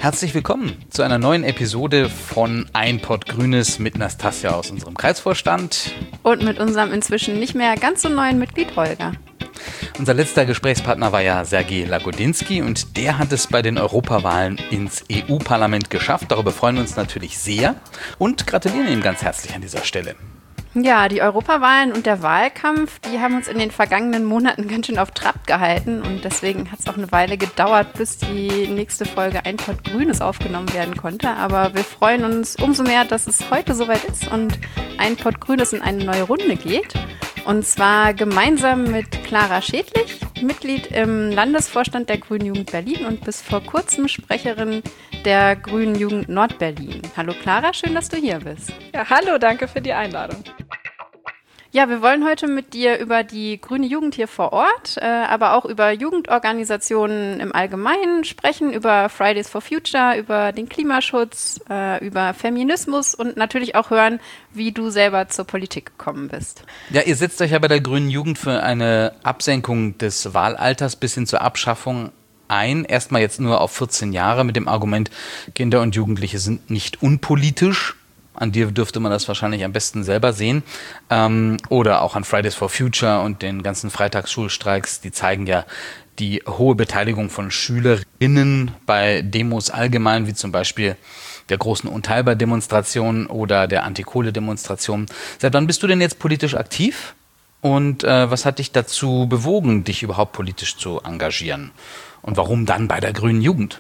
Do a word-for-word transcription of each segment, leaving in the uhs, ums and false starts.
Herzlich willkommen zu einer neuen Episode von Ein Pott Grünes mit Nastassja aus unserem Kreisvorstand. Und mit unserem inzwischen nicht mehr ganz so neuen Mitglied Holger. Unser letzter Gesprächspartner war ja Sergej Lagodinsky und der hat es bei den Europawahlen ins E U-Parlament geschafft. Darüber freuen wir uns natürlich sehr und gratulieren ihm ganz herzlich an dieser Stelle. Ja, die Europawahlen und der Wahlkampf, die haben uns in den vergangenen Monaten ganz schön auf Trab gehalten und deswegen hat es auch eine Weile gedauert, bis die nächste Folge Ein Pott Grünes aufgenommen werden konnte. Aber wir freuen uns umso mehr, dass es heute soweit ist und Ein Pott Grünes in eine neue Runde geht. Und zwar gemeinsam mit Clara Schädlich, Mitglied im Landesvorstand der Grünen Jugend Berlin und bis vor kurzem Sprecherin der Grünen Jugend Nordberlin. Hallo Clara, schön, dass du hier bist. Ja, hallo, danke für die Einladung. Ja, wir wollen heute mit dir über die grüne Jugend hier vor Ort, äh, aber auch über Jugendorganisationen im Allgemeinen sprechen, über Fridays for Future, über den Klimaschutz, äh, über Feminismus und natürlich auch hören, wie du selber zur Politik gekommen bist. Ja, ihr setzt euch ja bei der grünen Jugend für eine Absenkung des Wahlalters bis hin zur Abschaffung ein. Erstmal jetzt nur auf vierzehn Jahre mit dem Argument, Kinder und Jugendliche sind nicht unpolitisch. An dir dürfte man das wahrscheinlich am besten selber sehen. Ähm, oder auch an Fridays for Future und den ganzen Freitagsschulstreiks. Die zeigen ja die hohe Beteiligung von Schülerinnen bei Demos allgemein, wie zum Beispiel der großen Unteilbar-Demonstration oder der Anti-Kohle-Demonstration. Seit wann bist du denn jetzt politisch aktiv? Und äh, was hat dich dazu bewogen, dich überhaupt politisch zu engagieren? Und warum dann bei der Grünen Jugend?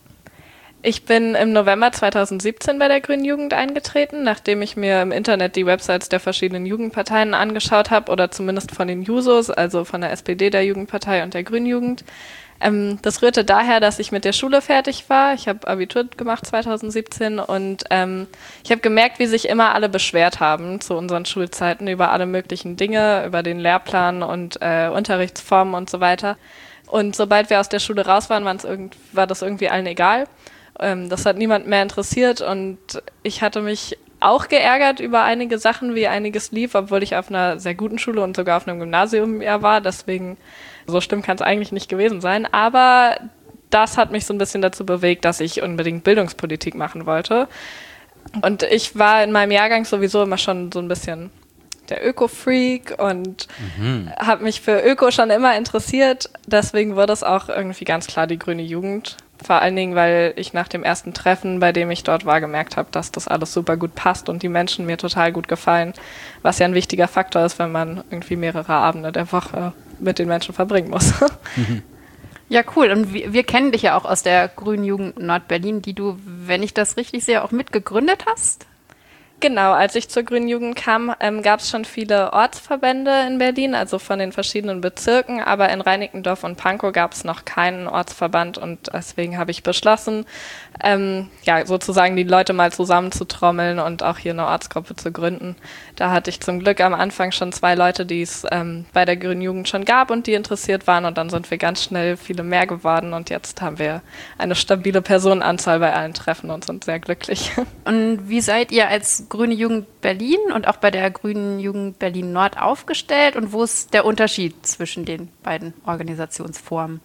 Ich bin im November zweitausendsiebzehn bei der Grünen Jugend eingetreten, nachdem ich mir im Internet die Websites der verschiedenen Jugendparteien angeschaut habe oder zumindest von den Jusos, also von der S P D, der Jugendpartei und der Grünen Jugend. Ähm, das rührte daher, dass ich mit der Schule fertig war. Ich habe Abitur gemacht zweitausendsiebzehn und ähm, ich habe gemerkt, wie sich immer alle beschwert haben zu unseren Schulzeiten über alle möglichen Dinge, über den Lehrplan und äh, Unterrichtsformen und so weiter. Und sobald wir aus der Schule raus waren, irgend- war das irgendwie allen egal. Das hat niemand mehr interessiert und ich hatte mich auch geärgert über einige Sachen, wie einiges lief, obwohl ich auf einer sehr guten Schule und sogar auf einem Gymnasium ja war. Deswegen, so schlimm kann es eigentlich nicht gewesen sein. Aber das hat mich so ein bisschen dazu bewegt, dass ich unbedingt Bildungspolitik machen wollte. Und ich war in meinem Jahrgang sowieso immer schon so ein bisschen der Öko-Freak und mhm. habe mich für Öko schon immer interessiert. Deswegen wurde es auch irgendwie ganz klar die Grüne Jugend. Vor allen Dingen, weil ich nach dem ersten Treffen, bei dem ich dort war, gemerkt habe, dass das alles super gut passt und die Menschen mir total gut gefallen, was ja ein wichtiger Faktor ist, wenn man irgendwie mehrere Abende der Woche mit den Menschen verbringen muss. Mhm. Ja, cool. Und wir, wir kennen dich ja auch aus der Grünen Jugend Nordberlin, die du, wenn ich das richtig sehe, auch mitgegründet hast. Genau, als ich zur Grünen Jugend kam, ähm, gab es schon viele Ortsverbände in Berlin, also von den verschiedenen Bezirken, aber in Reinickendorf und Pankow gab es noch keinen Ortsverband und deswegen habe ich beschlossen, ähm, ja, sozusagen die Leute mal zusammenzutrommeln und auch hier eine Ortsgruppe zu gründen. Da hatte ich zum Glück am Anfang schon zwei Leute, die es ähm, bei der Grünen Jugend schon gab und die interessiert waren und dann sind wir ganz schnell viele mehr geworden und jetzt haben wir eine stabile Personenanzahl bei allen Treffen und sind sehr glücklich. Und wie seid ihr als Grüne Jugend Berlin und auch bei der Grünen Jugend Berlin Nord aufgestellt und wo ist der Unterschied zwischen den beiden Organisationsformen?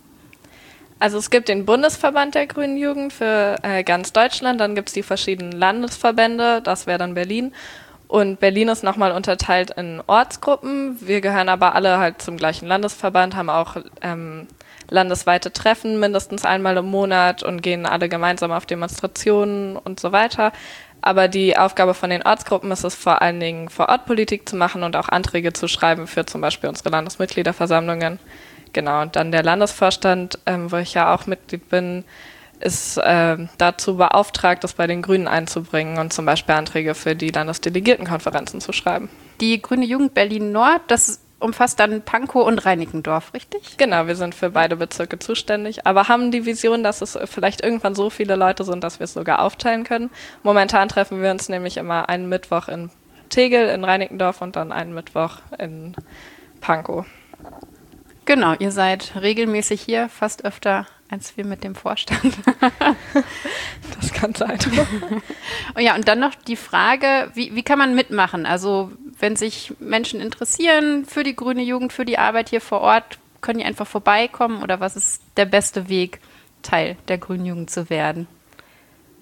Also es gibt den Bundesverband der Grünen Jugend für äh, ganz Deutschland, dann gibt es die verschiedenen Landesverbände, das wäre dann Berlin. Und Berlin ist nochmal unterteilt in Ortsgruppen. Wir gehören aber alle halt zum gleichen Landesverband, haben auch ähm, landesweite Treffen mindestens einmal im Monat und gehen alle gemeinsam auf Demonstrationen und so weiter. Aber die Aufgabe von den Ortsgruppen ist es vor allen Dingen, vor Ort Politik zu machen und auch Anträge zu schreiben für zum Beispiel unsere Landesmitgliederversammlungen. Genau, und dann der Landesvorstand, ähm, wo ich ja auch Mitglied bin, ist äh, dazu beauftragt, das bei den Grünen einzubringen und zum Beispiel Anträge für die Landesdelegiertenkonferenzen zu schreiben. Die Grüne Jugend Berlin Nord, das umfasst dann Pankow und Reinickendorf, richtig? Genau, wir sind für beide Bezirke zuständig, aber haben die Vision, dass es vielleicht irgendwann so viele Leute sind, dass wir es sogar aufteilen können. Momentan treffen wir uns nämlich immer einen Mittwoch in Tegel, in Reinickendorf und dann einen Mittwoch in Pankow. Genau, ihr seid regelmäßig hier, fast öfter als wir mit dem Vorstand. Das kann sein. Oh ja, und dann noch die Frage, wie, wie kann man mitmachen? Also wenn sich Menschen interessieren für die grüne Jugend, für die Arbeit hier vor Ort, können die einfach vorbeikommen oder was ist der beste Weg, Teil der grünen Jugend zu werden?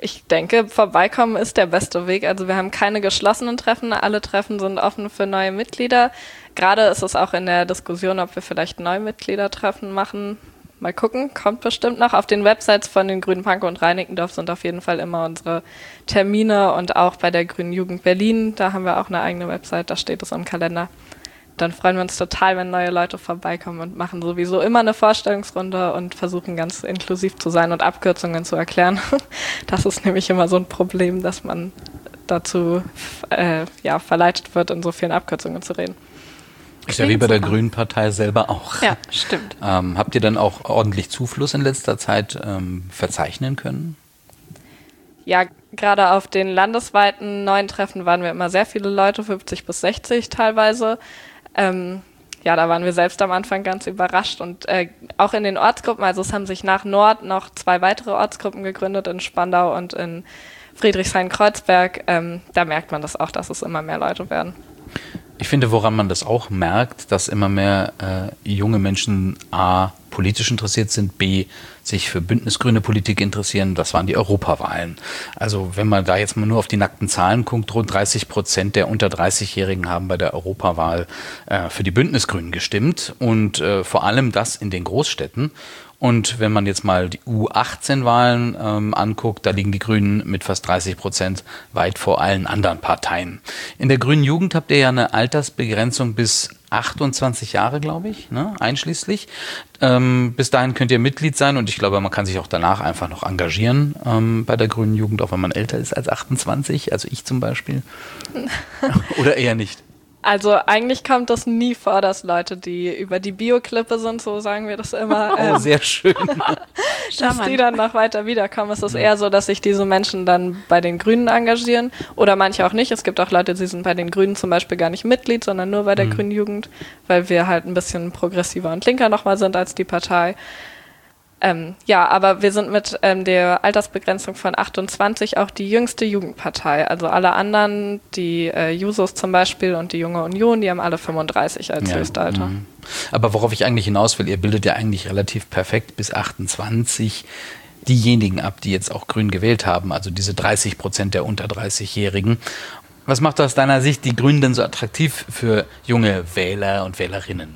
Ich denke, vorbeikommen ist der beste Weg. Also wir haben keine geschlossenen Treffen, alle Treffen sind offen für neue Mitglieder. Gerade ist es auch in der Diskussion, ob wir vielleicht neue Mitgliedertreffen machen. Mal gucken, kommt bestimmt noch. Auf den Websites von den Grünen Pankow und Reinickendorf sind auf jeden Fall immer unsere Termine und auch bei der Grünen Jugend Berlin, da haben wir auch eine eigene Website, da steht es im Kalender. Dann freuen wir uns total, wenn neue Leute vorbeikommen und machen sowieso immer eine Vorstellungsrunde und versuchen ganz inklusiv zu sein und Abkürzungen zu erklären. Das ist nämlich immer so ein Problem, dass man dazu äh, ja, verleitet wird, in so vielen Abkürzungen zu reden. Ist ja wie bei der Grünen Partei selber auch. Ja, stimmt. Ähm, habt ihr dann auch ordentlich Zufluss in letzter Zeit ähm, verzeichnen können? Ja, gerade auf den landesweiten neuen Treffen waren wir immer sehr viele Leute, fünfzig bis sechzig teilweise. Ähm, ja, da waren wir selbst am Anfang ganz überrascht und äh, auch in den Ortsgruppen, also es haben sich nach Nord noch zwei weitere Ortsgruppen gegründet, in Spandau und in Friedrichshain-Kreuzberg. Ähm, da merkt man das auch, dass es immer mehr Leute werden. Ich finde, woran man das auch merkt, dass immer mehr äh, junge Menschen a. politisch interessiert sind, b. sich für bündnisgrüne Politik interessieren. Das waren die Europawahlen. Also wenn man da jetzt mal nur auf die nackten Zahlen guckt, rund dreißig Prozent der unter dreißigjährigen haben bei der Europawahl äh, für die Bündnisgrünen gestimmt und äh, vor allem das in den Großstädten. Und wenn man jetzt mal die U achtzehn Wahlen ähm, anguckt, da liegen die Grünen mit fast dreißig Prozent weit vor allen anderen Parteien. In der Grünen Jugend habt ihr ja eine Altersbegrenzung bis achtundzwanzig Jahre, glaube ich, ne, einschließlich. Ähm, bis dahin könnt ihr Mitglied sein und ich glaube, man kann sich auch danach einfach noch engagieren ähm, bei der Grünen Jugend, auch wenn man älter ist als achtundzwanzig, also ich zum Beispiel. Oder eher nicht? Also eigentlich kommt das nie vor, dass Leute, die über die Bioklippe sind, so sagen wir das immer, Oh, ähm, sehr schön. dass die dann noch weiter wiederkommen. Es ist eher so, dass sich diese Menschen dann bei den Grünen engagieren oder manche auch nicht. Es gibt auch Leute, die sind bei den Grünen zum Beispiel gar nicht Mitglied, sondern nur bei der mhm. Grünen Jugend, weil wir halt ein bisschen progressiver und linker nochmal sind als die Partei. Ähm, ja, aber wir sind mit ähm, der Altersbegrenzung von achtundzwanzig auch die jüngste Jugendpartei. Also alle anderen, die äh, Jusos zum Beispiel und die Junge Union, die haben alle fünfunddreißig als ja. Höchstalter. Mhm. Aber worauf ich eigentlich hinaus will, ihr bildet ja eigentlich relativ perfekt bis achtundzwanzig diejenigen ab, die jetzt auch Grün gewählt haben, also diese dreißig Prozent der unter dreißigjährigen. Was macht aus deiner Sicht die Grünen denn so attraktiv für junge Wähler und Wählerinnen?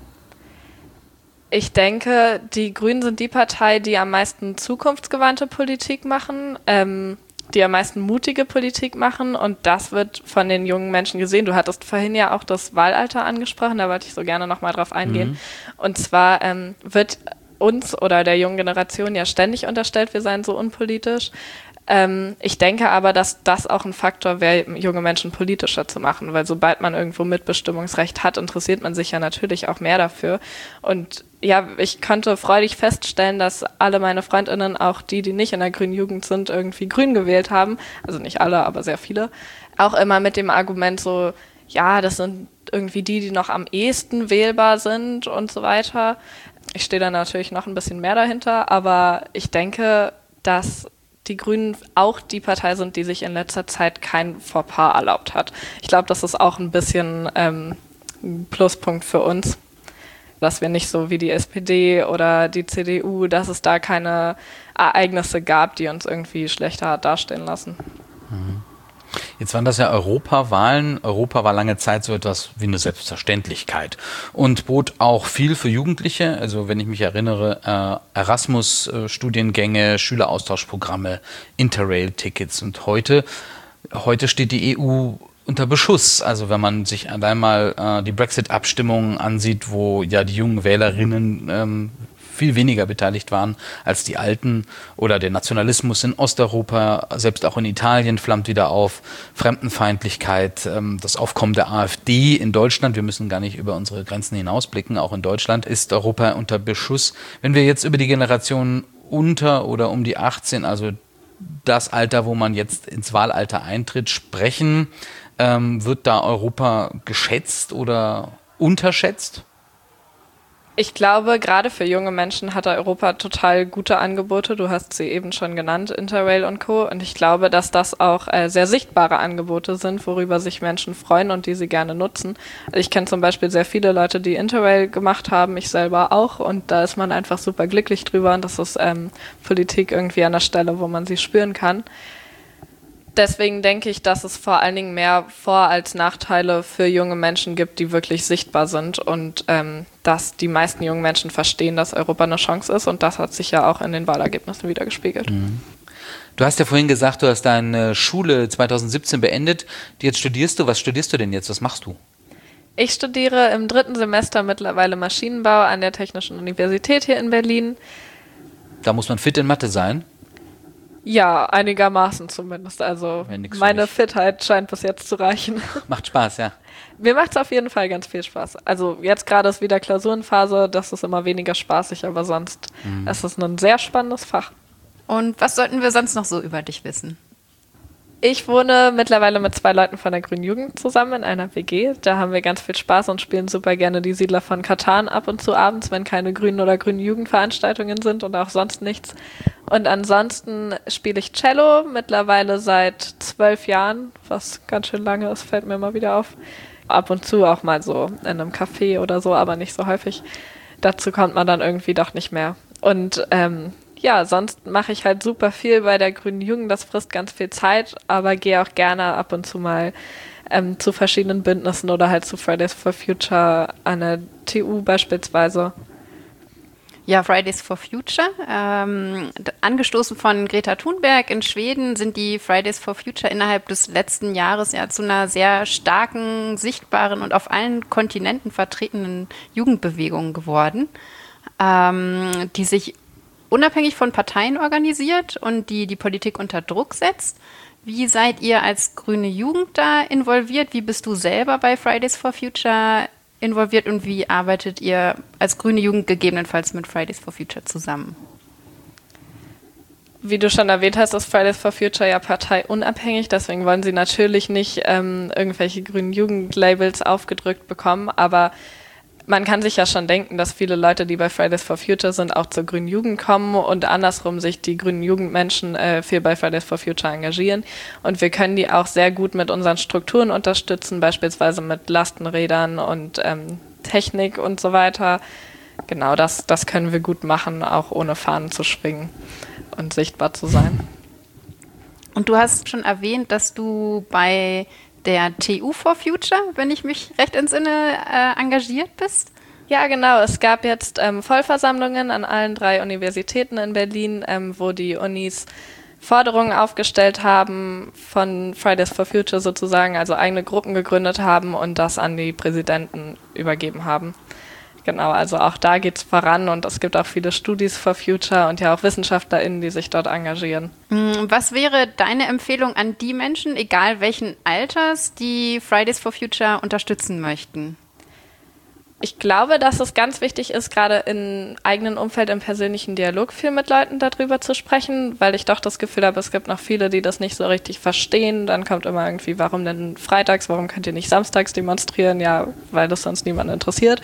Ich denke, die Grünen sind die Partei, die am meisten zukunftsgewandte Politik machen, ähm, die am meisten mutige Politik machen und das wird von den jungen Menschen gesehen. Du hattest vorhin ja auch das Wahlalter angesprochen, da wollte ich so gerne nochmal drauf eingehen. Mhm. Und zwar ähm, wird uns oder der jungen Generation ja ständig unterstellt, wir seien so unpolitisch. Ähm, ich denke aber, dass das auch ein Faktor wäre, junge Menschen politischer zu machen, weil sobald man irgendwo Mitbestimmungsrecht hat, interessiert man sich ja natürlich auch mehr dafür. Und ja, ich konnte freudig feststellen, dass alle meine FreundInnen, auch die, die nicht in der Grünen Jugend sind, irgendwie Grün gewählt haben. Also nicht alle, aber sehr viele. Auch immer mit dem Argument so, ja, das sind irgendwie die, die noch am ehesten wählbar sind und so weiter. Ich stehe da natürlich noch ein bisschen mehr dahinter, aber ich denke, dass die Grünen auch die Partei sind, die sich in letzter Zeit kein Fauxpas erlaubt hat. Ich glaube, das ist auch ein bisschen ähm, ein Pluspunkt für uns, dass wir nicht so wie die S P D oder die C D U, dass es da keine Ereignisse gab, die uns irgendwie schlechter hat dastehen lassen. Mhm. Jetzt waren das ja Europawahlen. Europa war lange Zeit so etwas wie eine Selbstverständlichkeit und bot auch viel für Jugendliche. Also wenn ich mich erinnere, äh, Erasmus-Studiengänge, Schüleraustauschprogramme, Interrail-Tickets. Und heute, heute steht die E U unter Beschuss. Also wenn man sich allein mal äh, die Brexit-Abstimmung ansieht, wo ja die jungen Wählerinnen ähm, viel weniger beteiligt waren als die Alten oder der Nationalismus in Osteuropa, selbst auch in Italien flammt wieder auf, Fremdenfeindlichkeit, ähm, das Aufkommen der AfD in Deutschland, wir müssen gar nicht über unsere Grenzen hinausblicken, auch in Deutschland ist Europa unter Beschuss. Wenn wir jetzt über die Generation unter oder um die achtzehn, also das Alter, wo man jetzt ins Wahlalter eintritt, sprechen, ähm, wird da Europa geschätzt oder unterschätzt? Ich glaube, gerade für junge Menschen hat Europa total gute Angebote. Du hast sie eben schon genannt, Interrail und Co. Und ich glaube, dass das auch äh, sehr sichtbare Angebote sind, worüber sich Menschen freuen und die sie gerne nutzen. Ich kenne zum Beispiel sehr viele Leute, die Interrail gemacht haben, ich selber auch. Und da ist man einfach super glücklich drüber. Und das ist ähm, Politik irgendwie an der Stelle, wo man sie spüren kann. Deswegen denke ich, dass es vor allen Dingen mehr Vor- als Nachteile für junge Menschen gibt, die wirklich sichtbar sind und ähm, dass die meisten jungen Menschen verstehen, dass Europa eine Chance ist und das hat sich ja auch in den Wahlergebnissen wieder gespiegelt. Mhm. Du hast ja vorhin gesagt, du hast deine Schule zwanzig siebzehn beendet. Jetzt studierst du. Was studierst du denn jetzt? Was machst du? Ich studiere im dritten Semester mittlerweile Maschinenbau an der Technischen Universität hier in Berlin. Da muss man fit in Mathe sein. Ja, einigermaßen zumindest. Also Ja, meine Fitheit scheint bis jetzt zu reichen. Macht Spaß, ja. Mir macht es auf jeden Fall ganz viel Spaß. Also jetzt gerade ist wieder Klausurenphase, das ist immer weniger spaßig, aber sonst mhm. ist es ein sehr spannendes Fach. Und was sollten wir sonst noch so über dich wissen? Ich wohne mittlerweile mit zwei Leuten von der Grünen Jugend zusammen in einer W G. Da haben wir ganz viel Spaß und spielen super gerne die Siedler von Catan ab und zu abends, wenn keine Grünen oder Grünen Jugendveranstaltungen sind und auch sonst nichts. Und ansonsten spiele ich Cello mittlerweile seit zwölf Jahren, was ganz schön lange ist, fällt mir immer wieder auf. Ab und zu auch mal so in einem Café oder so, aber nicht so häufig. Dazu kommt man dann irgendwie doch nicht mehr. Und ähm, ja, sonst mache ich halt super viel bei der Grünen Jugend, das frisst ganz viel Zeit, aber gehe auch gerne ab und zu mal ähm, zu verschiedenen Bündnissen oder halt zu Fridays for Future an der T U beispielsweise. Ja, Fridays for Future, ähm, angestoßen von Greta Thunberg in Schweden, sind die Fridays for Future innerhalb des letzten Jahres ja zu einer sehr starken, sichtbaren und auf allen Kontinenten vertretenen Jugendbewegung geworden, ähm, die sich unabhängig von Parteien organisiert und die die Politik unter Druck setzt. Wie seid ihr als grüne Jugend da involviert? Wie bist du selber bei Fridays for Future involviert und wie arbeitet ihr als grüne Jugend gegebenenfalls mit Fridays for Future zusammen? Wie du schon erwähnt hast, ist Fridays for Future ja parteiunabhängig, deswegen wollen sie natürlich nicht ähm, irgendwelche grünen Jugendlabels aufgedrückt bekommen, aber man kann sich ja schon denken, dass viele Leute, die bei Fridays for Future sind, auch zur Grünen Jugend kommen und andersrum sich die grünen Jugendmenschen äh, viel bei Fridays for Future engagieren. Und wir können die auch sehr gut mit unseren Strukturen unterstützen, beispielsweise mit Lastenrädern und ähm, Technik und so weiter. Genau, das, das können wir gut machen, auch ohne Fahnen zu schwingen und sichtbar zu sein. Und du hast schon erwähnt, dass du bei der T U for Future, wenn ich mich recht entsinne, äh, engagiert bist? Ja, genau. Es gab jetzt ähm, Vollversammlungen an allen drei Universitäten in Berlin, ähm, wo die Unis Forderungen aufgestellt haben von Fridays for Future sozusagen, also eigene Gruppen gegründet haben und das an die Präsidenten übergeben haben. Genau, also auch da geht es voran und es gibt auch viele Studies for Future und ja auch WissenschaftlerInnen, die sich dort engagieren. Was wäre deine Empfehlung an die Menschen, egal welchen Alters, die Fridays for Future unterstützen möchten? Ich glaube, dass es ganz wichtig ist, gerade im eigenen Umfeld, im persönlichen Dialog viel mit Leuten darüber zu sprechen, weil ich doch das Gefühl habe, es gibt noch viele, die das nicht so richtig verstehen. Dann kommt immer irgendwie, warum denn freitags, warum könnt ihr nicht samstags demonstrieren? Ja, weil das sonst niemanden interessiert.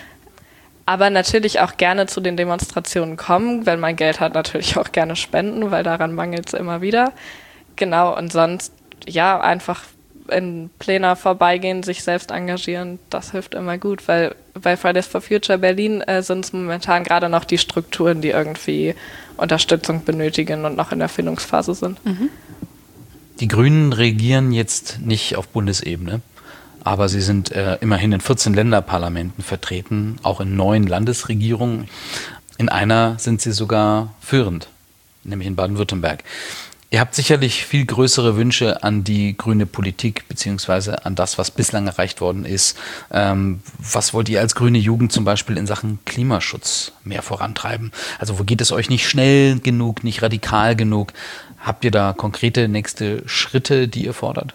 Aber natürlich auch gerne zu den Demonstrationen kommen, wenn man Geld hat, natürlich auch gerne spenden, weil daran mangelt es immer wieder. Genau, und sonst, ja, einfach in Plänen vorbeigehen, sich selbst engagieren, das hilft immer gut, weil bei Fridays for Future Berlin äh, sind es momentan gerade noch die Strukturen, die irgendwie Unterstützung benötigen und noch in der Findungsphase sind. Mhm. Die Grünen regieren jetzt nicht auf Bundesebene. Aber sie sind äh, immerhin in vierzehn Länderparlamenten vertreten, auch in neun Landesregierungen. In einer sind sie sogar führend, nämlich in Baden-Württemberg. Ihr habt sicherlich viel größere Wünsche an die grüne Politik beziehungsweise an das, was bislang erreicht worden ist. Ähm, was wollt ihr als grüne Jugend zum Beispiel in Sachen Klimaschutz mehr vorantreiben? Also wo geht es euch nicht schnell genug, nicht radikal genug? Habt ihr da konkrete nächste Schritte, die ihr fordert?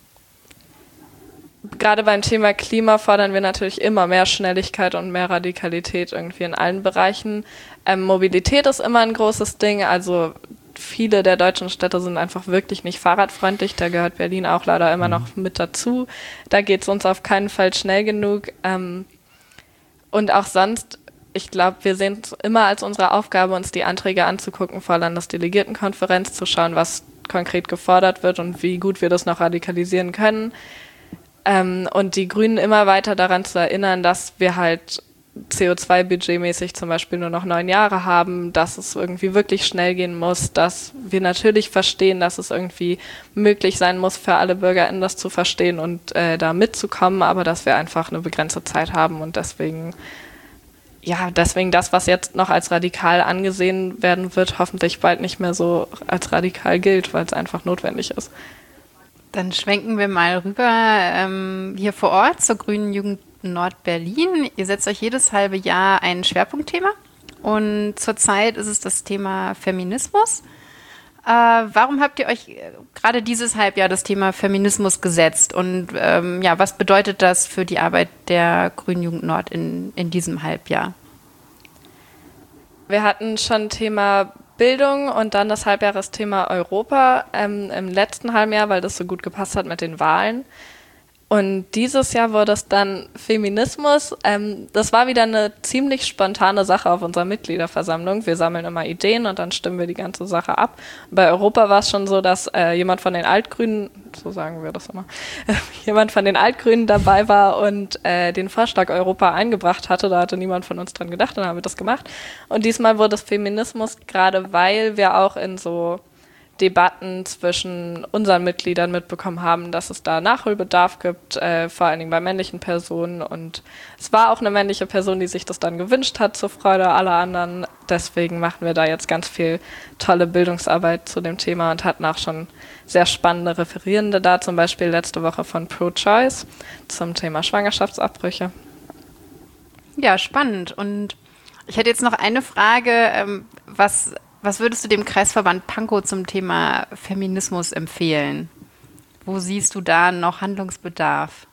Gerade beim Thema Klima fordern wir natürlich immer mehr Schnelligkeit und mehr Radikalität irgendwie in allen Bereichen. Ähm, Mobilität ist immer ein großes Ding, also viele der deutschen Städte sind einfach wirklich nicht fahrradfreundlich, da gehört Berlin auch leider immer noch mit dazu. Da geht es uns auf keinen Fall schnell genug. Ähm, und auch sonst, ich glaube, wir sehen es immer als unsere Aufgabe, uns die Anträge anzugucken vor Landesdelegiertenkonferenz, zu schauen, was konkret gefordert wird und wie gut wir das noch radikalisieren können. Ähm, und die Grünen immer weiter daran zu erinnern, dass wir halt C O zwei budgetmäßig zum Beispiel nur noch neun Jahre haben, dass es irgendwie wirklich schnell gehen muss, dass wir natürlich verstehen, dass es irgendwie möglich sein muss, für alle BürgerInnen das zu verstehen und äh, da mitzukommen, aber dass wir einfach eine begrenzte Zeit haben und deswegen, ja, deswegen das, was jetzt noch als radikal angesehen werden wird, hoffentlich bald nicht mehr so als radikal gilt, weil es einfach notwendig ist. Dann schwenken wir mal rüber ähm, hier vor Ort zur Grünen Jugend Nord-Berlin. Ihr setzt euch jedes halbe Jahr ein Schwerpunktthema und zurzeit ist es das Thema Feminismus. Äh, warum habt ihr euch gerade dieses Halbjahr das Thema Feminismus gesetzt und ähm, ja, was bedeutet das für die Arbeit der Grünen Jugend Nord in, in diesem Halbjahr? Wir hatten schon Thema Bildung und dann das Halbjahresthema Europa ähm, im letzten halben Jahr, weil das so gut gepasst hat mit den Wahlen. Und dieses Jahr wurde es dann Feminismus. Ähm, das war wieder eine ziemlich spontane Sache auf unserer Mitgliederversammlung. Wir sammeln immer Ideen und dann stimmen wir die ganze Sache ab. Bei Europa war es schon so, dass äh, jemand von den Altgrünen, so sagen wir das immer, jemand von den Altgrünen dabei war und äh, den Vorschlag Europa eingebracht hatte. Da hatte niemand von uns dran gedacht, dann haben wir das gemacht. Und diesmal wurde es Feminismus, gerade weil wir auch in so Debatten zwischen unseren Mitgliedern mitbekommen haben, dass es da Nachholbedarf gibt, äh, vor allen Dingen bei männlichen Personen. Und es war auch eine männliche Person, die sich das dann gewünscht hat, zur Freude aller anderen. Deswegen machen wir da jetzt ganz viel tolle Bildungsarbeit zu dem Thema und hatten auch schon sehr spannende Referierende da, zum Beispiel letzte Woche von Pro-Choice zum Thema Schwangerschaftsabbrüche. Ja, spannend. Und ich hätte jetzt noch eine Frage, ähm, was Was würdest du dem Kreisverband Pankow zum Thema Feminismus empfehlen? Wo siehst du da noch Handlungsbedarf?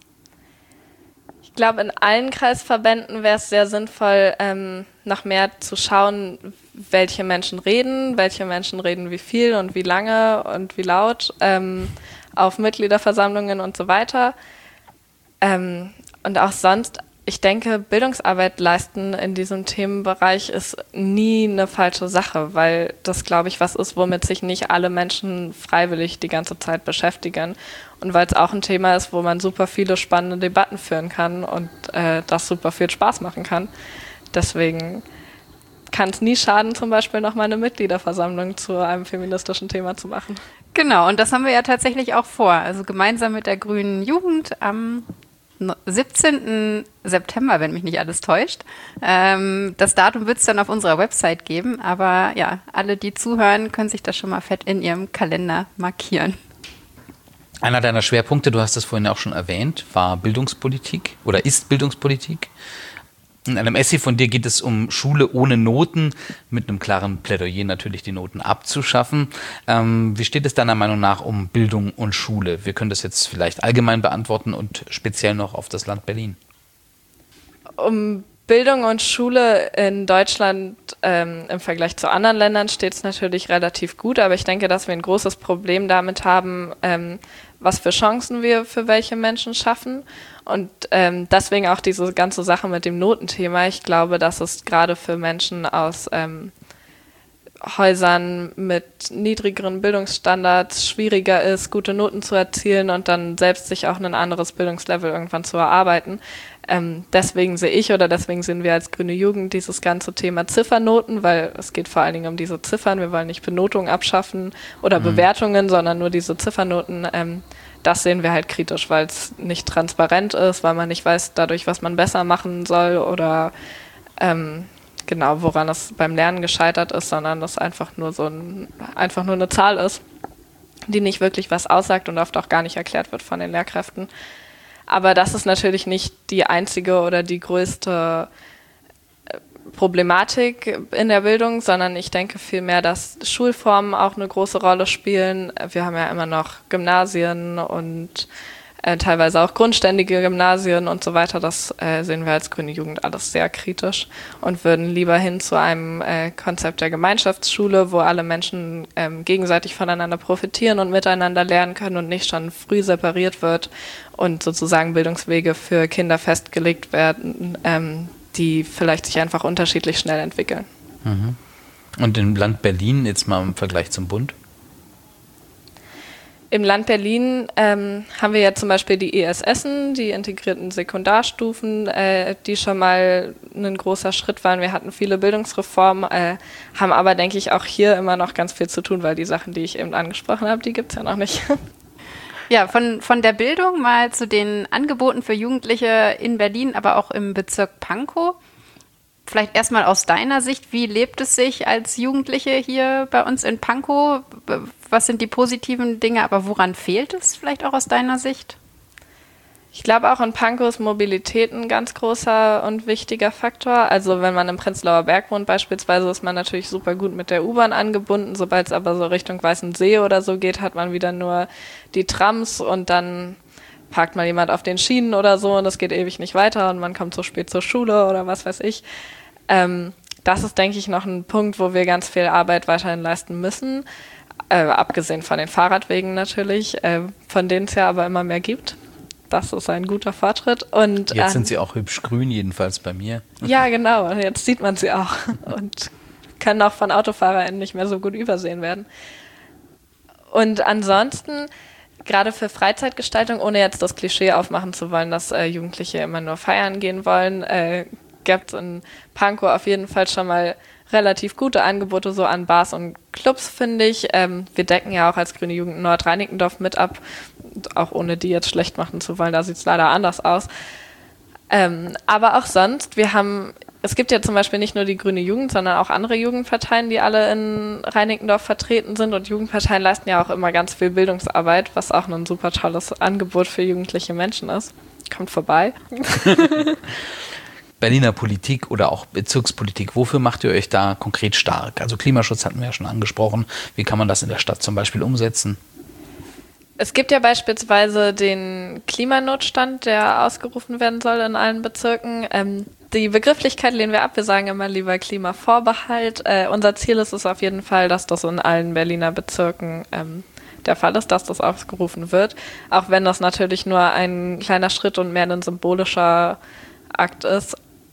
Ich glaube, in allen Kreisverbänden wäre es sehr sinnvoll, ähm, noch mehr zu schauen, welche Menschen reden, welche Menschen reden wie viel und wie lange und wie laut, ähm, auf Mitgliederversammlungen und so weiter. Ähm, und auch sonst, ich denke, Bildungsarbeit leisten in diesem Themenbereich ist nie eine falsche Sache, weil das, glaube ich, was ist, womit sich nicht alle Menschen freiwillig die ganze Zeit beschäftigen. Und weil es auch ein Thema ist, wo man super viele spannende Debatten führen kann und äh, das super viel Spaß machen kann. Deswegen kann es nie schaden, zum Beispiel noch mal eine Mitgliederversammlung zu einem feministischen Thema zu machen. Genau, und das haben wir ja tatsächlich auch vor. Also gemeinsam mit der Grünen Jugend am siebzehnten September, wenn mich nicht alles täuscht. Ähm, das Datum wird es dann auf unserer Website geben, aber ja, alle, die zuhören, können sich das schon mal fett in ihrem Kalender markieren. Einer deiner Schwerpunkte, du hast es vorhin auch schon erwähnt, war Bildungspolitik oder ist Bildungspolitik. In einem Essay von dir geht es um Schule ohne Noten, mit einem klaren Plädoyer natürlich die Noten abzuschaffen. Ähm, wie steht es deiner Meinung nach um Bildung und Schule? Wir können das jetzt vielleicht allgemein beantworten und speziell noch auf das Land Berlin. Um Bildung und Schule in Deutschland ähm, im Vergleich zu anderen Ländern steht es natürlich relativ gut, aber ich denke, dass wir ein großes Problem damit haben, ähm, was für Chancen wir für welche Menschen schaffen. Und ähm, deswegen auch diese ganze Sache mit dem Notenthema. Ich glaube, dass es gerade für Menschen aus ähm, Häusern mit niedrigeren Bildungsstandards schwieriger ist, gute Noten zu erzielen und dann selbst sich auch ein anderes Bildungslevel irgendwann zu erarbeiten. Ähm, deswegen sehe ich oder deswegen sehen wir als Grüne Jugend dieses ganze Thema Ziffernoten, weil es geht vor allen Dingen um diese Ziffern. Wir wollen nicht Benotungen abschaffen oder mhm. Bewertungen, sondern nur diese Ziffernoten. Ähm, das sehen wir halt kritisch, weil es nicht transparent ist, weil man nicht weiß dadurch, was man besser machen soll oder ähm, genau, woran es beim Lernen gescheitert ist, sondern das einfach nur so ein, einfach nur eine Zahl ist, die nicht wirklich was aussagt und oft auch gar nicht erklärt wird von den Lehrkräften. Aber das ist natürlich nicht die einzige oder die größte Problematik in der Bildung, sondern ich denke vielmehr, dass Schulformen auch eine große Rolle spielen. Wir haben ja immer noch Gymnasien und äh, teilweise auch grundständige Gymnasien und so weiter. Das äh, sehen wir als Grüne Jugend alles sehr kritisch und würden lieber hin zu einem äh, Konzept der Gemeinschaftsschule, wo alle Menschen ähm, gegenseitig voneinander profitieren und miteinander lernen können und nicht schon früh separiert wird und sozusagen Bildungswege für Kinder festgelegt werden, ähm, die vielleicht sich einfach unterschiedlich schnell entwickeln. Mhm. Und im Land Berlin, jetzt mal im Vergleich zum Bund? Im Land Berlin ähm, haben wir ja zum Beispiel die E S Essen, die integrierten Sekundarstufen, äh, die schon mal ein großer Schritt waren. Wir hatten viele Bildungsreformen, äh, haben aber, denke ich, auch hier immer noch ganz viel zu tun, weil die Sachen, die ich eben angesprochen habe, die gibt es ja noch nicht. Ja, von, von der Bildung mal zu den Angeboten für Jugendliche in Berlin, aber auch im Bezirk Pankow. Vielleicht erstmal aus deiner Sicht, wie lebt es sich als Jugendliche hier bei uns in Pankow? Was sind die positiven Dinge, aber woran fehlt es vielleicht auch aus deiner Sicht? Ich glaube auch in Pankow ist Mobilität ein ganz großer und wichtiger Faktor. Also wenn man im Prenzlauer Berg wohnt beispielsweise, ist man natürlich super gut mit der U-Bahn angebunden. Sobald es aber so Richtung Weißensee oder so geht, hat man wieder nur die Trams und dann parkt mal jemand auf den Schienen oder so und es geht ewig nicht weiter und man kommt so spät zur Schule oder was weiß ich. Ähm, das ist, denke ich, noch ein Punkt, wo wir ganz viel Arbeit weiterhin leisten müssen. Äh, abgesehen von den Fahrradwegen natürlich, äh, von denen es ja aber immer mehr gibt. Das ist ein guter Fortschritt. Und, jetzt ähm, sind sie auch hübsch grün, jedenfalls bei mir. Ja, genau. Und jetzt sieht man sie auch und können auch von AutofahrerInnen nicht mehr so gut übersehen werden. Und ansonsten, gerade für Freizeitgestaltung, ohne jetzt das Klischee aufmachen zu wollen, dass äh, Jugendliche immer nur feiern gehen wollen, äh, gibt es in Pankow auf jeden Fall schon mal relativ gute Angebote so an Bars und Clubs, finde ich. Ähm, wir decken ja auch als Grüne Jugend Nordreinickendorf mit ab, auch ohne die jetzt schlecht machen zu wollen, da sieht es leider anders aus. Ähm, aber auch sonst, wir haben, es gibt ja zum Beispiel nicht nur die Grüne Jugend, sondern auch andere Jugendparteien, die alle in Reinickendorf vertreten sind und Jugendparteien leisten ja auch immer ganz viel Bildungsarbeit, was auch ein super tolles Angebot für jugendliche Menschen ist. Kommt vorbei. Berliner Politik oder auch Bezirkspolitik, wofür macht ihr euch da konkret stark? Also Klimaschutz hatten wir ja schon angesprochen. Wie kann man das in der Stadt zum Beispiel umsetzen? Es gibt ja beispielsweise den Klimanotstand, der ausgerufen werden soll in allen Bezirken. Ähm, die Begrifflichkeit lehnen wir ab. Wir sagen immer lieber Klimavorbehalt. Äh, unser Ziel ist es auf jeden Fall, dass das in allen Berliner Bezirken ähm, der Fall ist, dass das ausgerufen wird. Auch wenn das natürlich nur ein kleiner Schritt und mehr ein symbolischer Akt ist.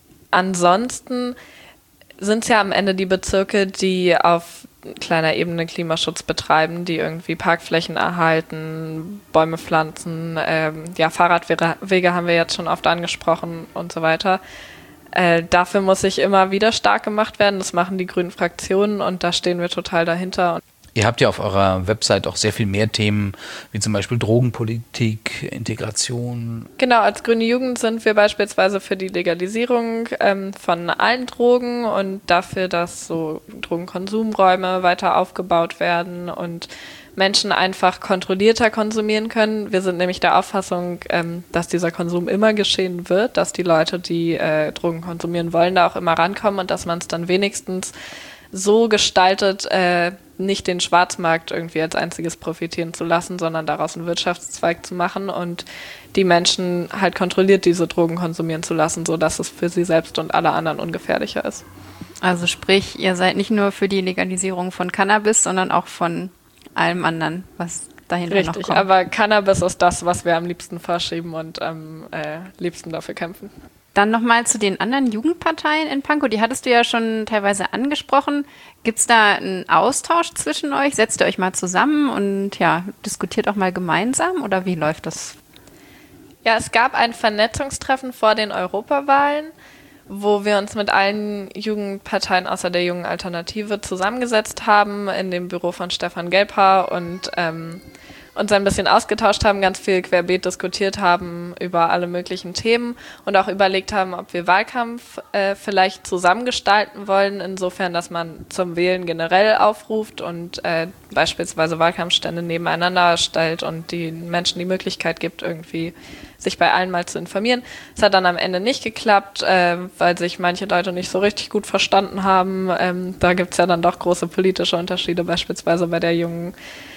Ansonsten sind es ja am Ende die Bezirke, die auf kleiner Ebene Klimaschutz betreiben, die irgendwie Parkflächen erhalten, Bäume pflanzen, ähm, ja, Fahrradwege haben wir jetzt schon oft angesprochen und so weiter. Äh, dafür muss sich immer wieder stark gemacht werden. Das machen die grünen Fraktionen und da stehen wir total dahinter. Ihr habt ja auf eurer Website auch sehr viel mehr Themen, wie zum Beispiel Drogenpolitik, Integration. Genau, als Grüne Jugend sind wir beispielsweise für die Legalisierung ähm, von allen Drogen und dafür, dass so Drogenkonsumräume weiter aufgebaut werden und Menschen einfach kontrollierter konsumieren können. Wir sind nämlich der Auffassung, ähm, dass dieser Konsum immer geschehen wird, dass die Leute, die äh, Drogen konsumieren wollen, da auch immer rankommen und dass man es dann wenigstens so gestaltet, äh, nicht den Schwarzmarkt irgendwie als einziges profitieren zu lassen, sondern daraus einen Wirtschaftszweig zu machen und die Menschen halt kontrolliert diese Drogen konsumieren zu lassen, sodass es für sie selbst und alle anderen ungefährlicher ist. Also sprich, ihr seid nicht nur für die Legalisierung von Cannabis, sondern auch von allem anderen, was dahinter Richtig, noch kommt. aber Cannabis ist das, was wir am liebsten vorschieben und am äh, liebsten dafür kämpfen. Dann nochmal zu den anderen Jugendparteien in Pankow. Die hattest du ja schon teilweise angesprochen. Gibt es da einen Austausch zwischen euch? Setzt ihr euch mal zusammen und ja, diskutiert auch mal gemeinsam? Oder wie läuft das? Ja, es gab ein Vernetzungstreffen vor den Europawahlen, wo wir uns mit allen Jugendparteien außer der Jungen Alternative zusammengesetzt haben in dem Büro von Stefan Gelbhaar und ähm, uns ein bisschen ausgetauscht haben, ganz viel querbeet diskutiert haben über alle möglichen Themen und auch überlegt haben, ob wir Wahlkampf äh, vielleicht zusammengestalten wollen, insofern, dass man zum Wählen generell aufruft und äh, beispielsweise Wahlkampfstände nebeneinander stellt und den Menschen die Möglichkeit gibt, irgendwie sich bei allen mal zu informieren. Es hat dann am Ende nicht geklappt, äh, weil sich manche Leute nicht so richtig gut verstanden haben. Ähm, da gibt es ja dann doch große politische Unterschiede, beispielsweise bei der jungen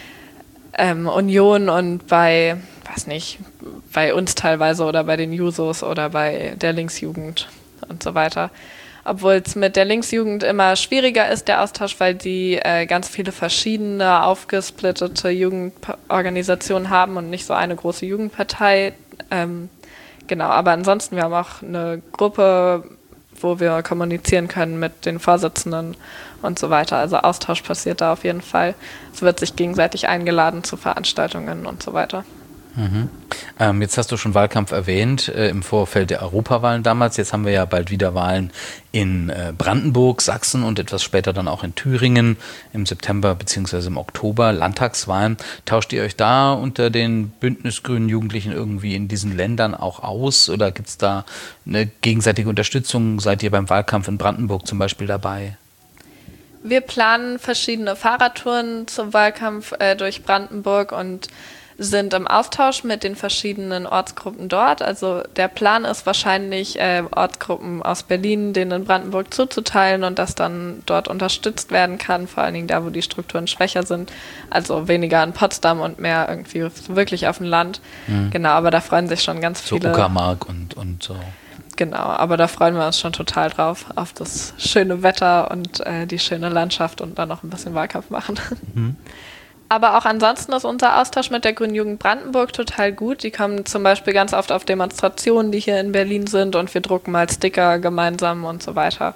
Ähm, Union und bei, weiß nicht, bei uns teilweise oder bei den Jusos oder bei der Linksjugend und so weiter. Obwohl es mit der Linksjugend immer schwieriger ist, der Austausch, weil die äh, ganz viele verschiedene, aufgesplittete Jugendorganisationen haben und nicht so eine große Jugendpartei. Ähm, genau, aber ansonsten, wir haben auch eine Gruppe wo wir kommunizieren können mit den Vorsitzenden und so weiter. Also Austausch passiert da auf jeden Fall. Es wird sich gegenseitig eingeladen zu Veranstaltungen und so weiter. Mhm. Ähm, jetzt hast du schon Wahlkampf erwähnt, äh, im Vorfeld der Europawahlen damals. Jetzt haben wir ja bald wieder Wahlen in äh, Brandenburg, Sachsen und etwas später dann auch in Thüringen im September bzw. im Oktober, Landtagswahlen. Tauscht ihr euch da unter den bündnisgrünen Jugendlichen irgendwie in diesen Ländern auch aus oder gibt es da eine gegenseitige Unterstützung? Seid ihr beim Wahlkampf in Brandenburg zum Beispiel dabei? Wir planen verschiedene Fahrradtouren zum Wahlkampf äh, durch Brandenburg und sind im Austausch mit den verschiedenen Ortsgruppen dort. Also der Plan ist wahrscheinlich, äh, Ortsgruppen aus Berlin denen in Brandenburg zuzuteilen und das dann dort unterstützt werden kann, vor allen Dingen da, wo die Strukturen schwächer sind. Also weniger in Potsdam und mehr irgendwie wirklich auf dem Land. Mhm. Genau, aber da freuen sich schon ganz so viele. So Uckermark und, und so. Genau, aber da freuen wir uns schon total drauf, auf das schöne Wetter und äh, die schöne Landschaft und dann noch ein bisschen Wahlkampf machen. Mhm. Aber auch ansonsten ist unser Austausch mit der Grünen Jugend Brandenburg total gut. Die kommen zum Beispiel ganz oft auf Demonstrationen, die hier in Berlin sind und wir drucken mal Sticker gemeinsam und so weiter.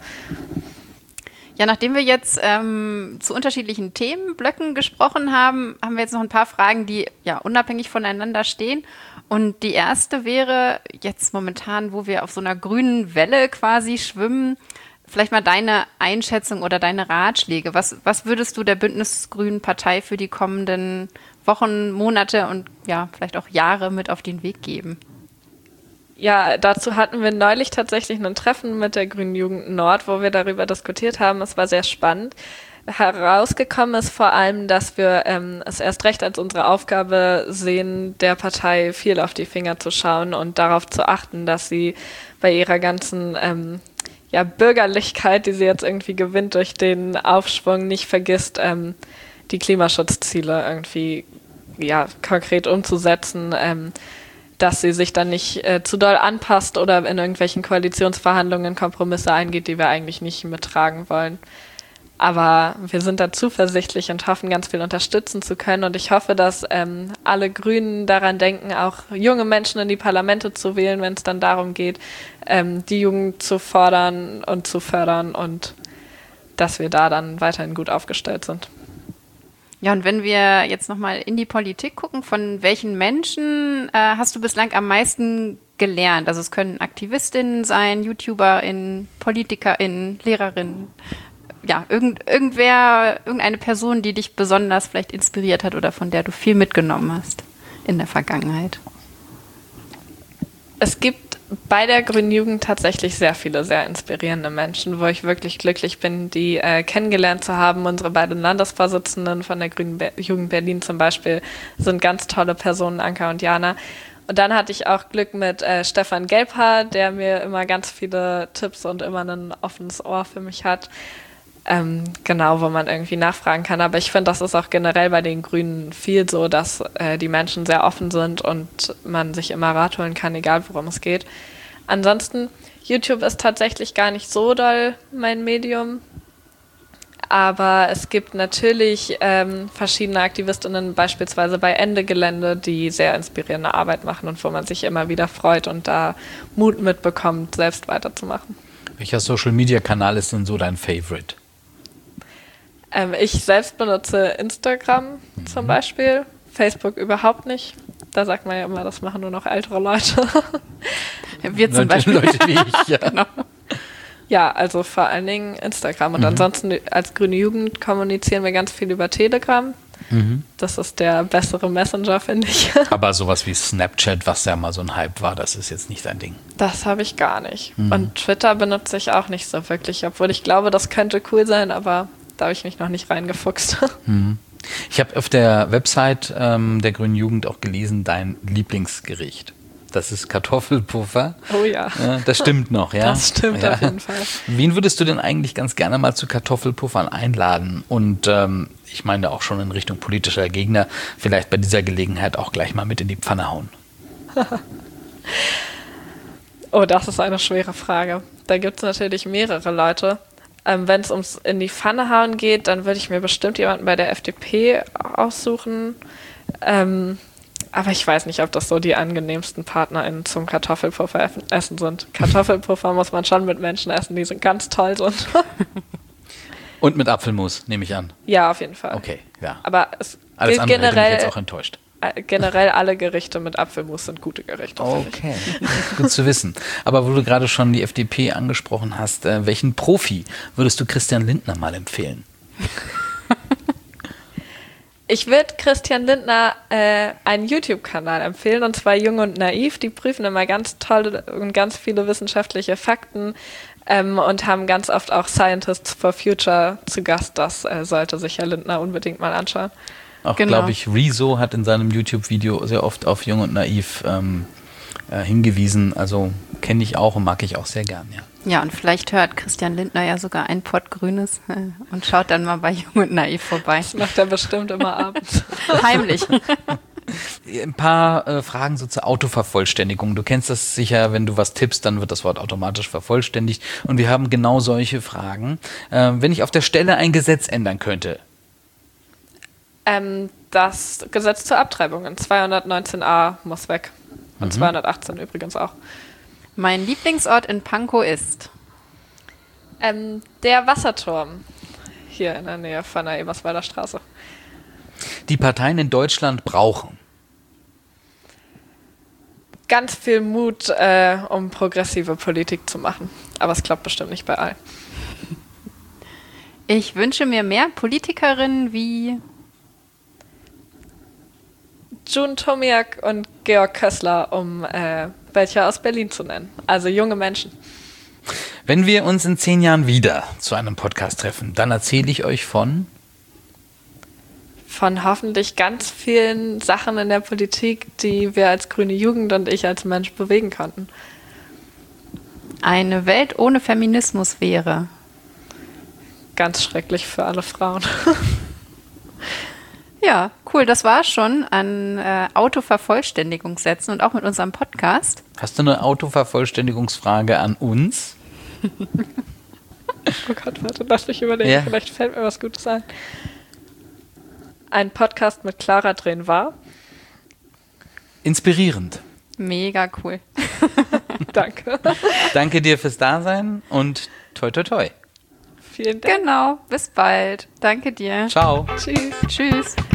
Ja, nachdem wir jetzt ähm, zu unterschiedlichen Themenblöcken gesprochen haben, haben wir jetzt noch ein paar Fragen, die ja unabhängig voneinander stehen. Und die erste wäre jetzt momentan, wo wir auf so einer grünen Welle quasi schwimmen, vielleicht mal deine Einschätzung oder deine Ratschläge. Was, was würdest du der Bündnisgrünen Partei für die kommenden Wochen, Monate und ja, vielleicht auch Jahre mit auf den Weg geben? Ja, dazu hatten wir neulich tatsächlich ein Treffen mit der Grünen Jugend Nord, wo wir darüber diskutiert haben. Es war sehr spannend. Herausgekommen ist vor allem, dass wir ähm, es erst recht als unsere Aufgabe sehen, der Partei viel auf die Finger zu schauen und darauf zu achten, dass sie bei ihrer ganzen ähm, ja, Bürgerlichkeit, die sie jetzt irgendwie gewinnt durch den Aufschwung, nicht vergisst, ähm, die Klimaschutzziele irgendwie ja, konkret umzusetzen, ähm, dass sie sich dann nicht äh, zu doll anpasst oder in irgendwelchen Koalitionsverhandlungen Kompromisse eingeht, die wir eigentlich nicht mittragen wollen. Aber wir sind da zuversichtlich und hoffen, ganz viel unterstützen zu können. Und ich hoffe, dass ähm, alle Grünen daran denken, auch junge Menschen in die Parlamente zu wählen, wenn es dann darum geht, ähm, die Jugend zu fordern und zu fördern und dass wir da dann weiterhin gut aufgestellt sind. Ja, und wenn wir jetzt nochmal in die Politik gucken, von welchen Menschen äh, hast du bislang am meisten gelernt? Also es können Aktivistinnen sein, YouTuberInnen, PolitikerInnen, LehrerInnen. Ja, irgend, irgendwer, irgendeine Person, die dich besonders vielleicht inspiriert hat oder von der du viel mitgenommen hast in der Vergangenheit. Es gibt bei der Grünen Jugend tatsächlich sehr viele sehr inspirierende Menschen, wo ich wirklich glücklich bin, die äh, kennengelernt zu haben. Unsere beiden Landesvorsitzenden von der Grünen Be- Jugend Berlin zum Beispiel sind ganz tolle Personen, Anka und Jana. Und dann hatte ich auch Glück mit äh, Stefan Gelbhaar, der mir immer ganz viele Tipps und immer ein offenes Ohr für mich hat. Ähm, genau, wo man irgendwie nachfragen kann. Aber ich finde, das ist auch generell bei den Grünen viel so, dass äh, die Menschen sehr offen sind und man sich immer Rat holen kann, egal worum es geht. Ansonsten, YouTube ist tatsächlich gar nicht so doll mein Medium. Aber es gibt natürlich ähm, verschiedene Aktivistinnen, beispielsweise bei Ende Gelände, die sehr inspirierende Arbeit machen und wo man sich immer wieder freut und da Mut mitbekommt, selbst weiterzumachen. Welcher Social-Media-Kanal ist denn so dein Favorite? Ähm, ich selbst benutze Instagram mhm. zum Beispiel, Facebook überhaupt nicht. Da sagt man ja immer, das machen nur noch ältere Leute. Wir zum Leute, Beispiel. Leute wie ich, ja. Genau. Ja, also vor allen Dingen Instagram. Und mhm. ansonsten als Grüne Jugend kommunizieren wir ganz viel über Telegram. Mhm. Das ist der bessere Messenger, finde ich. Aber sowas wie Snapchat, was ja mal so ein Hype war, das ist jetzt nicht dein Ding. Das habe ich gar nicht. Mhm. Und Twitter benutze ich auch nicht so wirklich, obwohl ich glaube, das könnte cool sein, aber da habe ich mich noch nicht reingefuchst. Mhm. Ich habe auf der Website ähm, der Grünen Jugend auch gelesen, dein Lieblingsgericht. Das ist Kartoffelpuffer. Oh ja. ja. Das stimmt noch, ja? Das stimmt ja. Auf jeden Fall. Wen würdest du denn eigentlich ganz gerne mal zu Kartoffelpuffern einladen? Und ähm, ich meine auch schon in Richtung politischer Gegner, vielleicht bei dieser Gelegenheit auch gleich mal mit in die Pfanne hauen. Oh, das ist eine schwere Frage. Da gibt es natürlich mehrere Leute. Ähm, wenn es ums in die Pfanne hauen geht, dann würde ich mir bestimmt jemanden bei der F D P aussuchen. Ähm, Aber ich weiß nicht, ob das so die angenehmsten PartnerInnen zum Kartoffelpuffer essen sind. Kartoffelpuffer muss man schon mit Menschen essen, die so ganz toll sind. Und mit Apfelmus, nehme ich an. Ja, auf jeden Fall. Okay, ja. Aber es Alles gilt andere hätte mich generell, jetzt auch enttäuscht. generell alle Gerichte mit Apfelmus sind gute Gerichte. Okay, gut zu wissen. Aber wo du gerade schon die F D P angesprochen hast, äh, welchen Profi würdest du Christian Lindner mal empfehlen? Ich würde Christian Lindner äh, einen YouTube-Kanal empfehlen, und zwar Jung und Naiv. Die prüfen immer ganz tolle und ganz viele wissenschaftliche Fakten ähm, und haben ganz oft auch Scientists for Future zu Gast. Das äh, sollte sich Herr Lindner unbedingt mal anschauen. Auch, Genau. glaube ich, Rezo hat in seinem YouTube-Video sehr oft auf Jung und Naiv ähm, äh, hingewiesen. Also kenne ich auch und mag ich auch sehr gern, ja. Ja, und vielleicht hört Christian Lindner ja sogar ein Pott Grünes äh, und schaut dann mal bei Jung und Naiv vorbei. Das macht er bestimmt immer abends. Heimlich. Ein paar äh, Fragen so zur Autovervollständigung. Du kennst das sicher, wenn du was tippst, dann wird das Wort automatisch vervollständigt. Und wir haben genau solche Fragen. Äh, wenn ich auf der Stelle ein Gesetz ändern könnte. Ähm, das Gesetz zur Abtreibung in zweihundertneunzehn a muss weg. Und Mhm. zweihundertachtzehn übrigens auch. Mein Lieblingsort in Pankow ist Ähm, der Wasserturm. Hier in der Nähe von der Eberswalder Straße. Die Parteien in Deutschland brauchen. Ganz viel Mut, äh, um progressive Politik zu machen. Aber es klappt bestimmt nicht bei allen. Ich wünsche mir mehr Politikerinnen wie June Tomiak und Georg Kössler, um äh, welche aus Berlin zu nennen. Also junge Menschen. Wenn wir uns in zehn Jahren wieder zu einem Podcast treffen, dann erzähle ich euch von... Von hoffentlich ganz vielen Sachen in der Politik, die wir als grüne Jugend und ich als Mensch bewegen konnten. eine Welt ohne Feminismus wäre. Ganz schrecklich für alle Frauen. Ja, cool, das war schon an äh, Autovervollständigungssätzen und auch mit unserem Podcast. Hast du eine Autovervollständigungsfrage an uns? Oh Gott, warte, lass mich überlegen, Ja. vielleicht fällt mir was Gutes ein. Ein Podcast mit Clara Drehn war. Inspirierend. Mega cool. Danke. Danke dir fürs Dasein und toi toi toi. Vielen Dank. Genau, bis bald. Danke dir. Ciao. Tschüss. Tschüss.